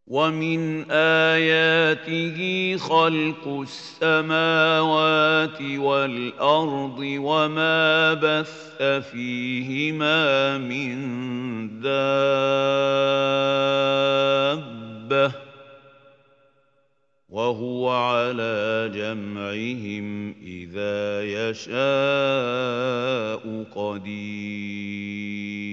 ومن آياته خلق السماوات والأرض وما بث فيهما من دابة وهو على جمعهم إذا يشاء قدير